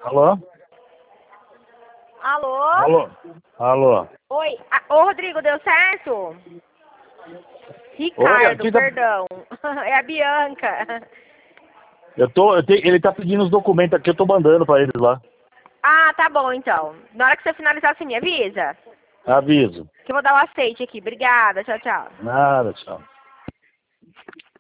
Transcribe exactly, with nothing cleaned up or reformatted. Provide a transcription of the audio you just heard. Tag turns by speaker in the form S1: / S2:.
S1: Alô?
S2: Alô?
S1: Alô? Alô?
S2: Oi. Ah, ô, Rodrigo, deu certo? Ricardo,
S1: aqui tá-
S2: perdão. É a Bianca.
S1: Eu tô, eu te, ele tá pedindo os documentos aqui, eu tô mandando pra eles lá.
S2: Ah, tá bom, então. Na hora que você finalizar, você me avisa.
S1: Aviso.
S2: Que eu vou dar o aceite aqui. Obrigada. Tchau, tchau.
S1: Nada, tchau.